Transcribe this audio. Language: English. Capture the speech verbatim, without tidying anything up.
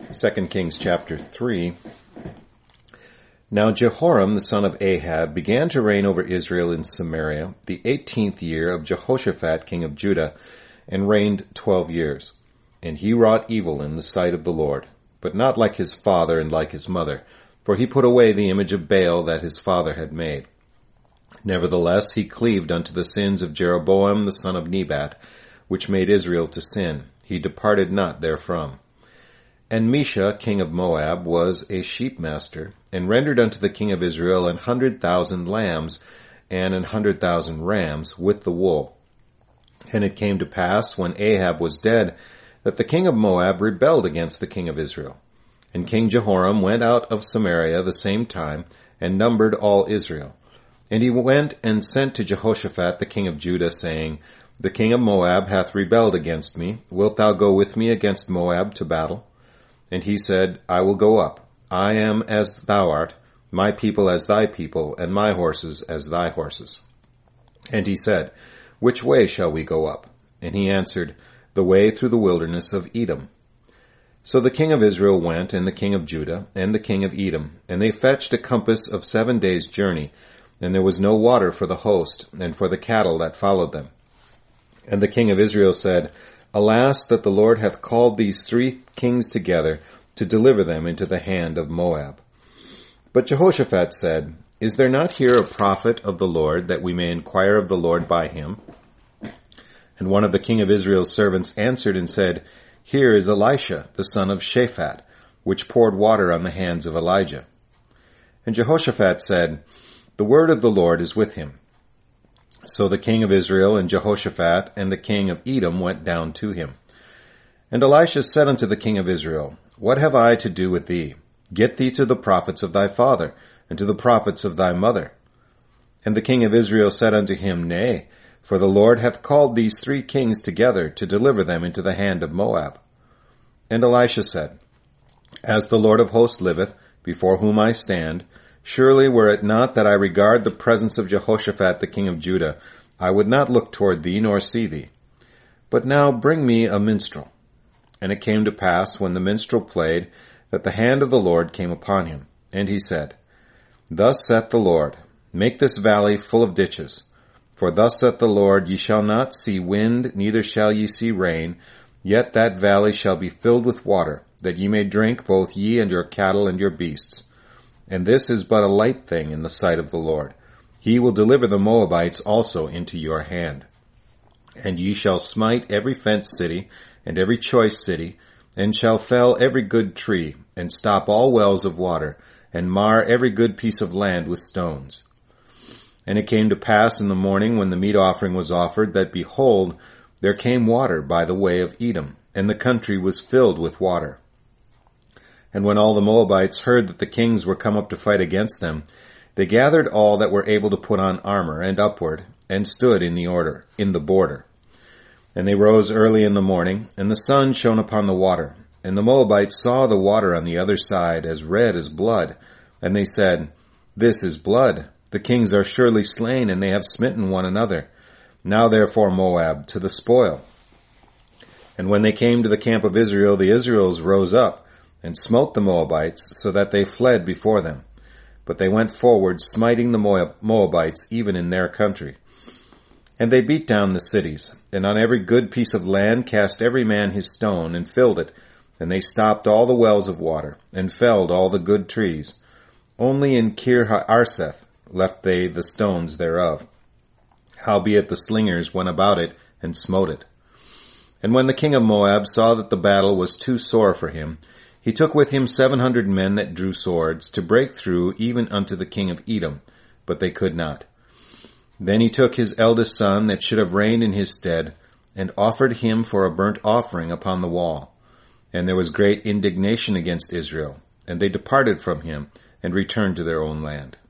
Second Kings chapter three. Now Jehoram the son of Ahab began to reign over Israel in Samaria the eighteenth year of Jehoshaphat king of Judah, and reigned twelve years. And he wrought evil in the sight of the Lord, but not like his father and like his mother, for he put away the image of Baal that his father had made. Nevertheless he cleaved unto the sins of Jeroboam the son of Nebat, which made Israel to sin. He departed not therefrom. And Mesha, king of Moab, was a sheepmaster, and rendered unto the king of Israel an hundred thousand lambs, and an hundred thousand rams, with the wool. And it came to pass, when Ahab was dead, that the king of Moab rebelled against the king of Israel. And King Jehoram went out of Samaria the same time, and numbered all Israel. And he went and sent to Jehoshaphat the king of Judah, saying, The king of Moab hath rebelled against me. Wilt thou go with me against Moab to battle? And he said, I will go up. I am as thou art, my people as thy people, and my horses as thy horses. And he said, Which way shall we go up? And he answered, The way through the wilderness of Edom. So the king of Israel went, and the king of Judah, and the king of Edom, and they fetched a compass of seven days' journey, and there was no water for the host, and for the cattle that followed them. And the king of Israel said, Alas, that the Lord hath called these three kings together to deliver them into the hand of Moab. But Jehoshaphat said, Is there not here a prophet of the Lord, that we may inquire of the Lord by him? And one of the king of Israel's servants answered and said, Here is Elisha, the son of Shaphat, which poured water on the hands of Elijah. And Jehoshaphat said, The word of the Lord is with him. So the king of Israel and Jehoshaphat and the king of Edom went down to him. And Elisha said unto the king of Israel, What have I to do with thee? Get thee to the prophets of thy father, and to the prophets of thy mother. And the king of Israel said unto him, Nay, for the Lord hath called these three kings together to deliver them into the hand of Moab. And Elisha said, As the Lord of hosts liveth, before whom I stand, surely were it not that I regard the presence of Jehoshaphat the king of Judah, I would not look toward thee nor see thee. But now bring me a minstrel. And it came to pass, when the minstrel played, that the hand of the Lord came upon him. And he said, Thus saith the Lord, Make this valley full of ditches. For thus saith the Lord, Ye shall not see wind, neither shall ye see rain, yet that valley shall be filled with water, that ye may drink, both ye and your cattle and your beasts. And this is but a light thing in the sight of the Lord. He will deliver the Moabites also into your hand. And ye shall smite every fenced city, and every choice city, and shall fell every good tree, and stop all wells of water, and mar every good piece of land with stones. And it came to pass in the morning, when the meat offering was offered, that behold, there came water by the way of Edom, and the country was filled with water. And when all the Moabites heard that the kings were come up to fight against them, they gathered all that were able to put on armor, and upward, and stood in the order, in the border. And they rose early in the morning, and the sun shone upon the water. And the Moabites saw the water on the other side, as red as blood. And they said, This is blood. The kings are surely slain, and they have smitten one another. Now therefore, Moab, to the spoil. And when they came to the camp of Israel, the Israels rose up, and smote the Moabites, so that they fled before them. But they went forward, smiting the Moab- Moabites even in their country. And they beat down the cities, and on every good piece of land cast every man his stone, and filled it. And they stopped all the wells of water, and felled all the good trees. Only in Kir-hareseth left they the stones thereof. Howbeit the slingers went about it, and smote it. And when the king of Moab saw that the battle was too sore for him, he took with him seven hundred men that drew swords, to break through even unto the king of Edom, but they could not. Then he took his eldest son that should have reigned in his stead, and offered him for a burnt offering upon the wall. And there was great indignation against Israel, and they departed from him, and returned to their own land.